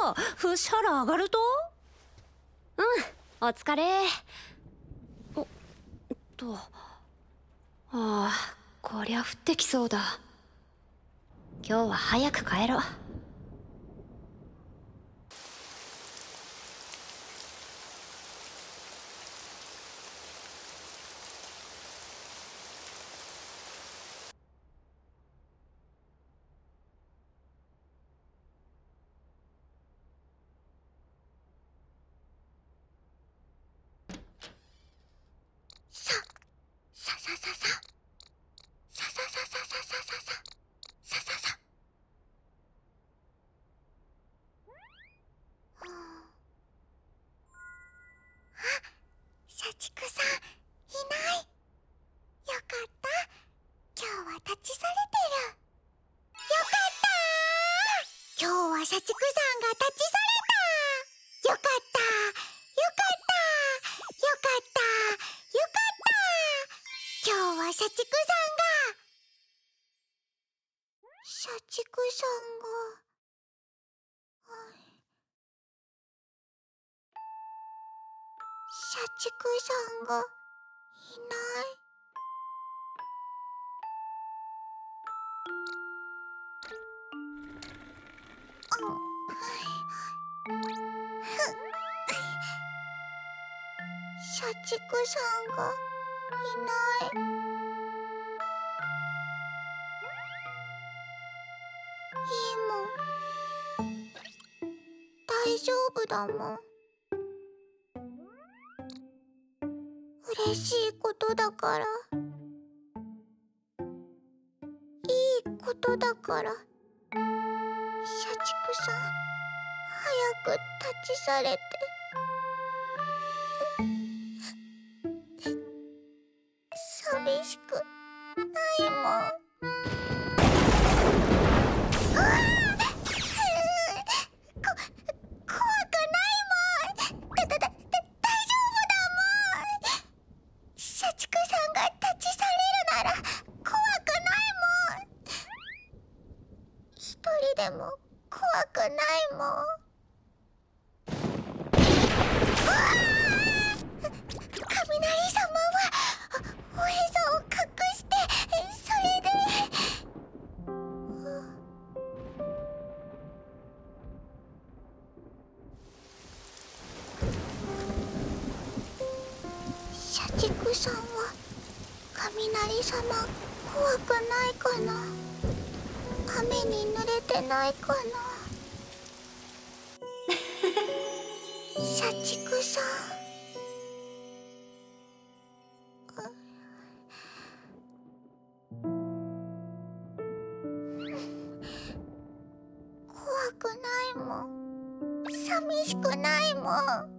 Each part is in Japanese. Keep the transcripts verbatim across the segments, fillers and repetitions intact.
フシ原上がると。 うん、お疲れ。 おっと、 ああ、こりゃ降ってきそうだ。今日は早く帰ろう。 さささささささささささささささ。あ、社畜さんいない。よかった、今日は立ち去れてる。よかったー、今日は社畜さんが立ち去れた。よかったよかったよかったよかった。今日は社畜さんが社畜さんが社畜さんがいない。社畜さんがいない。いいもん、大丈夫だもん。嬉しいことだから、いいことだから。社畜さん、早く立ち去れて。寂しくないもん。うわーこ怖くないもん。だだだだ大丈夫だもん。社畜さんが立ち去れるなら怖くないもん。一人でも怖くないもん。うわー、雷様はおへそを隠して、それで社畜さんは雷様怖くないかな。雨に濡れてないかな。社畜さん、怖くないもん。寂しくないもん。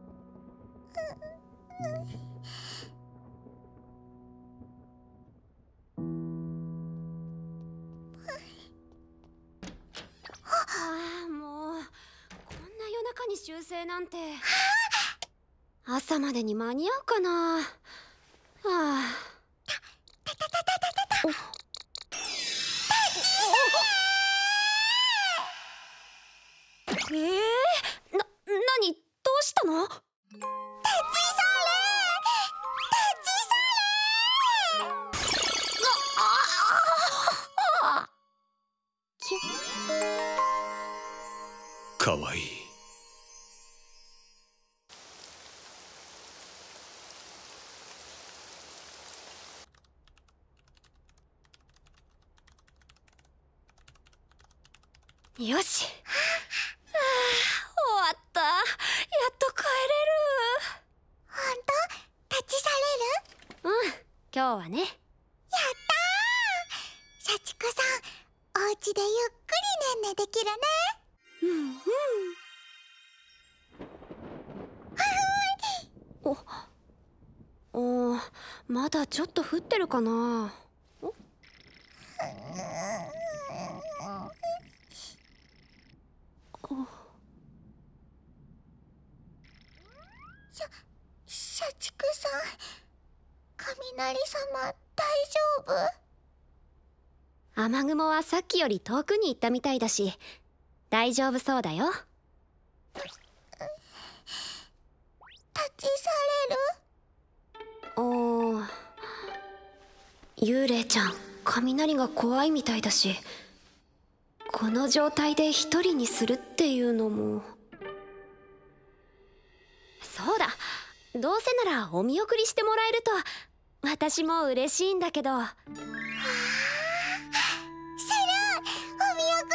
ああ、もうこんな夜中に修正なんて。朝までに間に合うかな。はあ。 たたたたたたた。 ええー、な、なに、どうしたの？ 立ち去れ、立ち去れ。 あああ。キュッ。 かわいい。 よし。はあ、終わった。やっと帰れる。 ほんと？立ち去れる？ うん、今日はね。 やったー、社畜さん、お家でゆっくりねんねできるね。 うんうん。お、お、まだちょっと降ってるかな。おしゃ、社畜さん、雷様大丈夫？ 雨雲はさっきより遠くに行ったみたいだし、大丈夫そうだよ。 立ち去れる？ おー、幽霊ちゃん雷が怖いみたいだし、この状態で一人にするっていうのも。そうだ、どうせならお見送りしてもらえると私も嬉しいんだけど。 する！お見送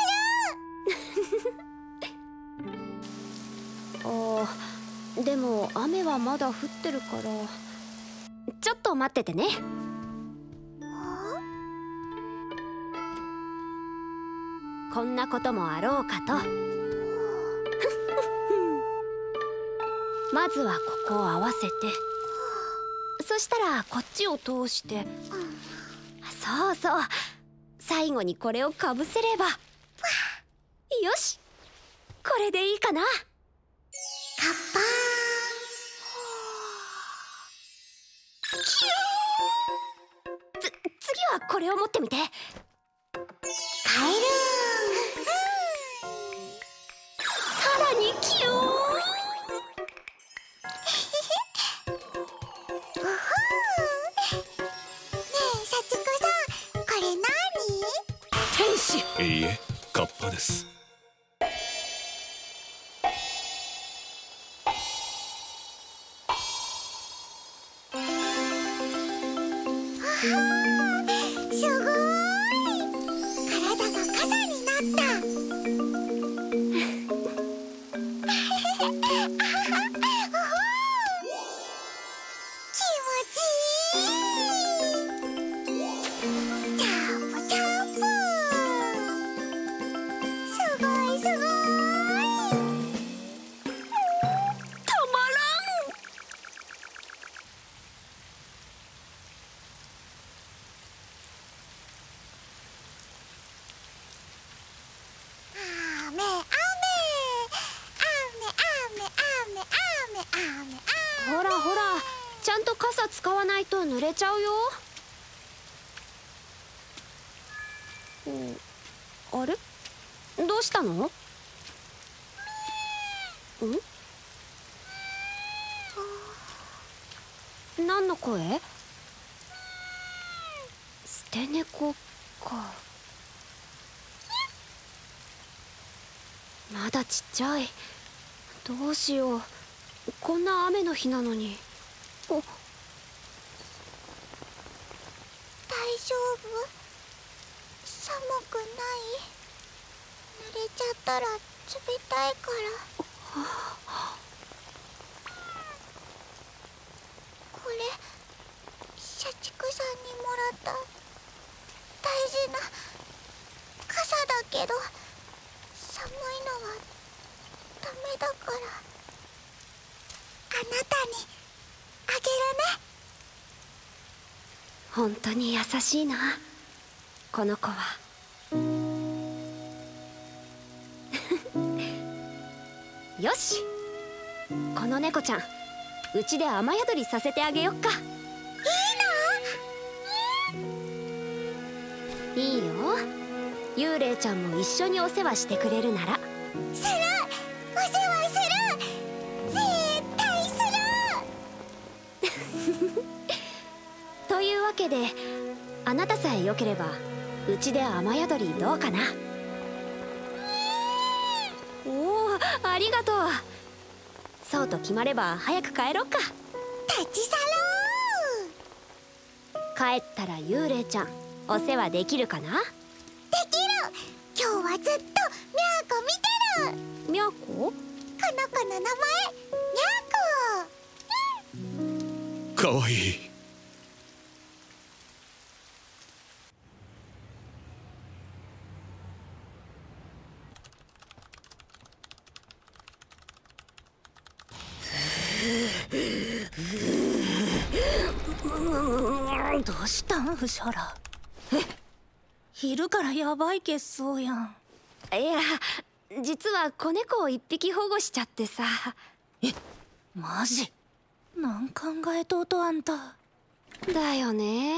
りする！ あー、でも雨はまだ降ってるからちょっと待っててね。こんなこともあろうかとまずはここを合わせて、そしたらこっちを通して、そうそう、最後にこれをかぶせれば。よし、これでいいかな。 カッパー。つ、次はこれを持ってみて。 カエルさらにキューン。 いいえ、カッパです。 すごい！体が傘になった。気持ちいい！ジャンプジャンプ！すごいすごい！ たまらん！ 雨雨雨雨雨雨雨ほらほら、ちゃんと傘使わないと濡れちゃうよ。あれ、どうしたの？ん？何の声？捨て猫か。まだちっちゃい。どうしよう、こんな雨の日なのに。お、 大丈夫？寒くない？濡れちゃったら冷たいから。これ社畜さんにもらった大事な傘だけど、寒いのはダメだから、あなたにあげるね。 本当に優しいな、この子は。よし、この猫ちゃんうちで雨宿りさせてあげよっか。いいの？いいよ。幽霊ちゃんも一緒にお世話してくれるなら。 する！お世話する！絶対する！ というわけで、あなたさえよければうちで雨宿りどうかな。おお、ありがとう。そうと決まれば早く帰ろっか。 立ち去ろう！ 帰ったら幽霊ちゃんお世話できるかな？ できる！今日はずっとミャーコ見てる！ ミャコ？ この子の名前、ミャーコ！ かわいい。 どうしたんフシャラ？え、昼からやばい血相やん。 いや、実は子猫を一匹保護しちゃってさ。 え、マジ？なん考えとうとあんた。 だよね。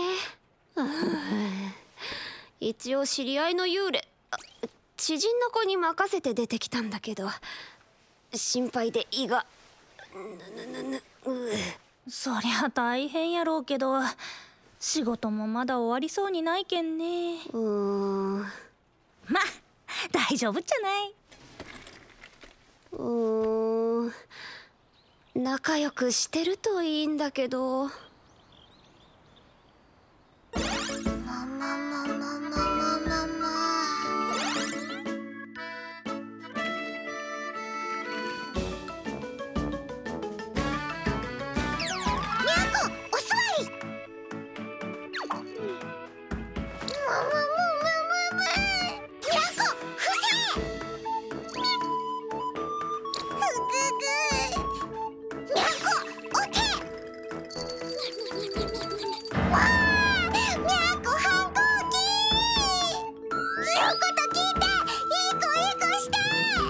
一応知り合いの幽霊、知人の子に任せて出てきたんだけど、 心配で胃がぬぬぬぬうそりゃ大変やろうけど、仕事もまだ終わりそうにないけんね。 うーんまあ大丈夫じゃない。 うーん仲良くしてるといいんだけど。 もももももももも。にゃこお座り。もももももも。にゃこ伏せ。ふぐぐ。にゃこお手。わあ、にゃこ反抗期。言うこと聞いて、いい子いい子して。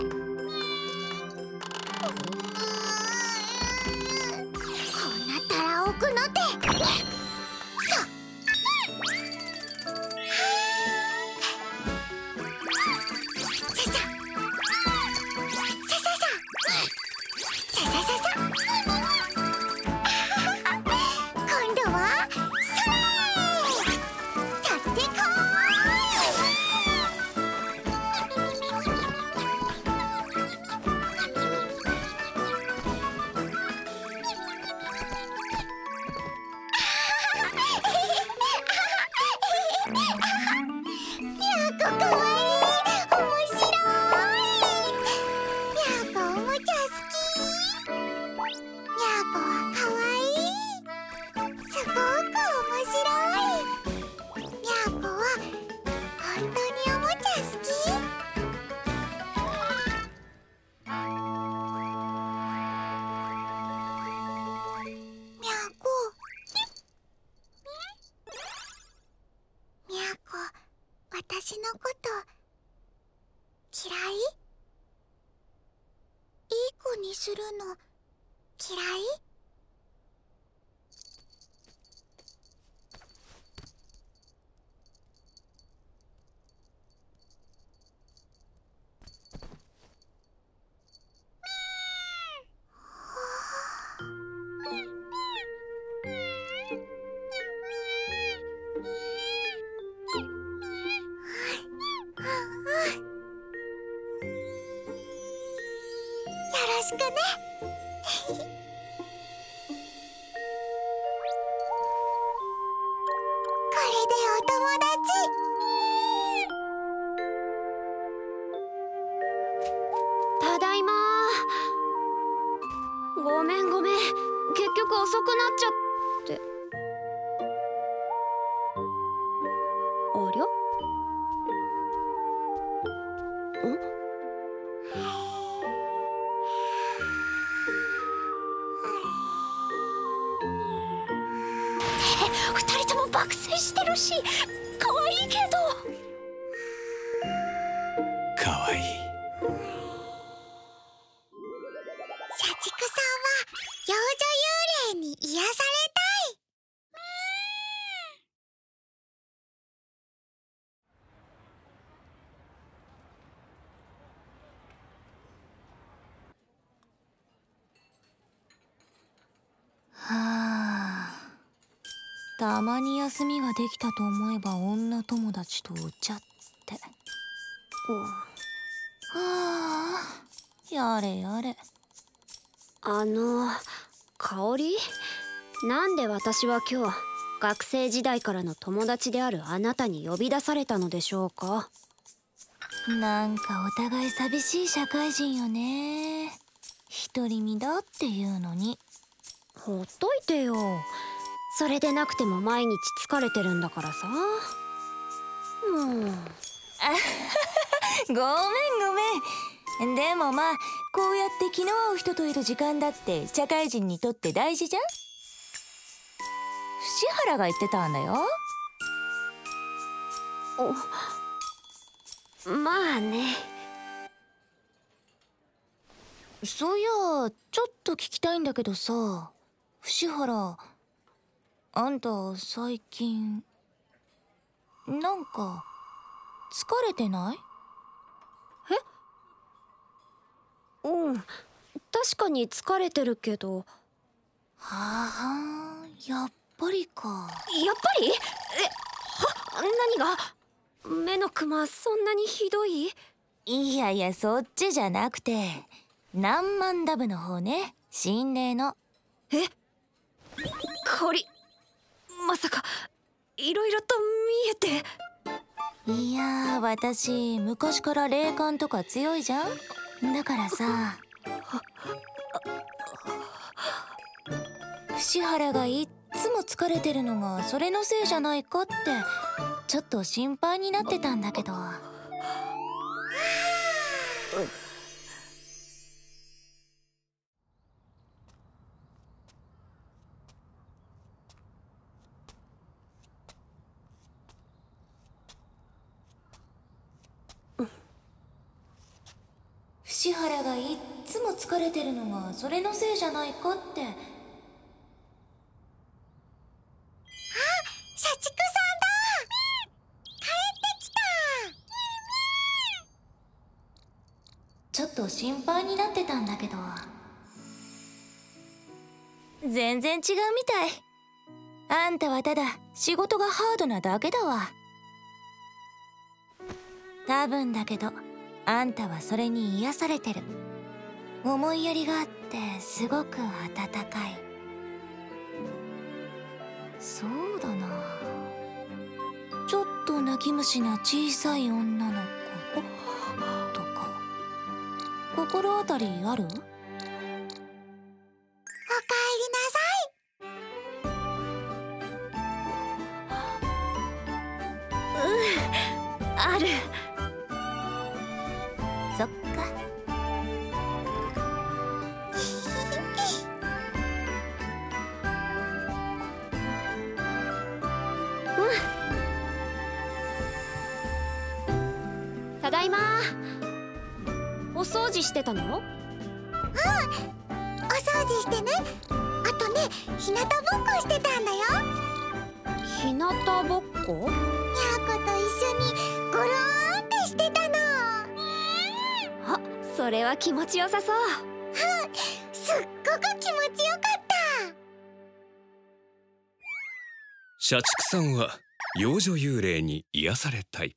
こうなったら奥の手。さあ。ささ。さささ。ささささ。今度はそれ。取ってこい。にゃーこかわいい。面白い。にゃーこおもちゃ好き。にゃーこはかわいい。すごく面白い。にゃーこは本当におもちゃ好き。にゃーこ。にゃーこ、私のこと嫌い？いい子にするの嫌い？よろしくね。これでお友達。 ただいまー。ごめんごめん、結局遅くなっちゃって。ありゃん二人とも爆睡してるし可愛いけど。 かわいい。 社畜さんは幼女幽霊に癒されたい。 はあ、たまに休みができたと思えば女友達とお茶って。はあ、やれやれ。 あの香り、なんで私は今日学生時代からの友達であるあなたに呼び出されたのでしょうか。 なんかお互い寂しい社会人よね。独り身だっていうのに。 ほっといてよ。それでなくても毎日疲れてるんだからさ。もうごめんごめん。でもまあこうやって気の合う人といる時間だって社会人にとって大事じゃん。伏原が言ってたんだよ。 お、まあね。 そういやちょっと聞きたいんだけどさ、伏原、あんた最近なんか疲れてない？ え？ うん、確かに疲れてるけど。 はあ、やっぱりか。 やっぱり？え、は、何が？目のクマそんなにひどい？ いやいや、そっちじゃなくて何万ダブの方ね、心霊の。 え、香り、まさかいろいろと見えて。 いやー、私昔から霊感とか強いじゃん。だからさ、伏原がいっつも疲れてるのがそれのせいじゃないかってちょっと心配になってたんだけど。伏原がいっつも疲れてるのがそれのせいじゃないかって。あ、 社畜さんだ。帰ってきた。 ちょっと心配になってたんだけど、全然違うみたい。あんたはただ仕事がハードなだけだわ。多分だけどあんたはそれに癒されてる。思いやりがあってすごく温かい。そうだな、ちょっと泣き虫な小さい女の子とか心当たりある？ おかえりなさい。 ある。 そっか。 ただいま。お掃除してたの？ お掃除してね。あとね、日向ぼっこしてたんだよ。 日向ぼっこ？ にゃーこと一緒にゴローンってしてたの。 あ、それは気持ちよさそう。 すっごく気持ちよかった。 社畜さんは幼女幽霊に癒されたい。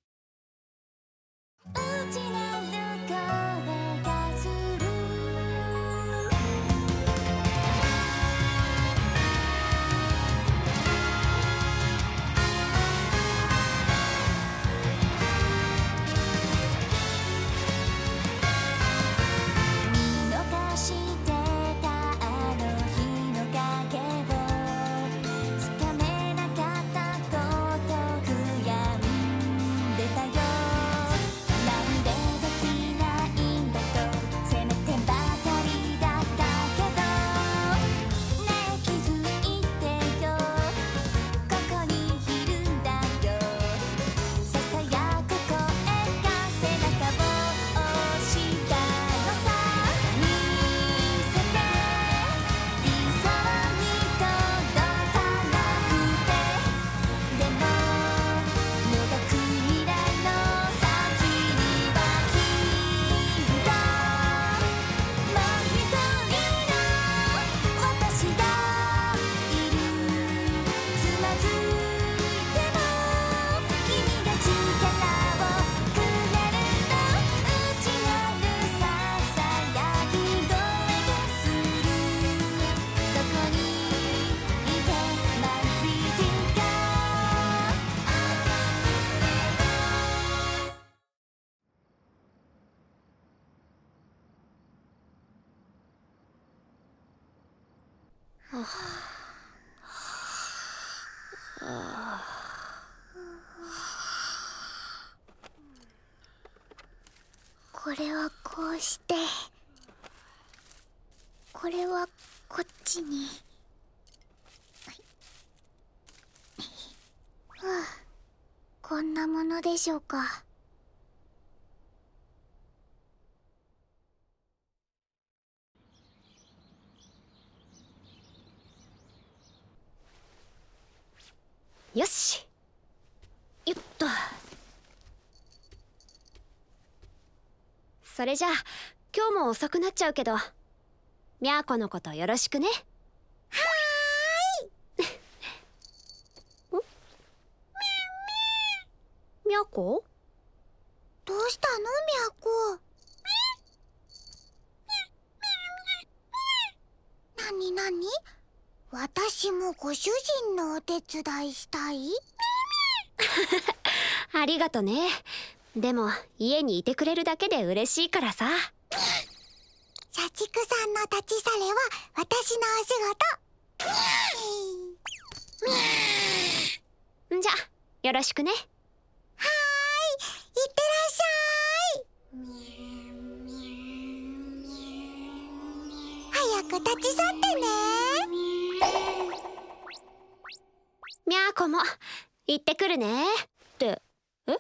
これはこうして、これはこっちに。ふう、こんなものでしょうか。 よし、よっと。それじゃあ今日も遅くなっちゃうけど、みゃーこのことよろしくね。はーい。ん？みゃーこ？ どうしたの、みゃこ？なになに？私もご主人のお手伝いしたい？ ありがとね。でも家にいてくれるだけで嬉しいからさ。 社畜さんの立ち去れは私のお仕事。 んじゃよろしくね。 はーい、いってらっしゃい。早く立ち去ってね。 みゃーこも行ってくるね。ってえ？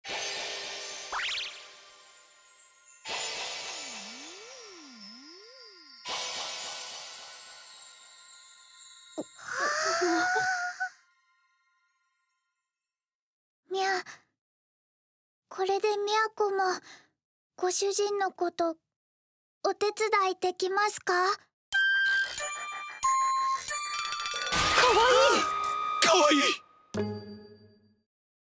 みゃ、これでみゃこもご主人のことお手伝いできますか？ かわいい。 かわいい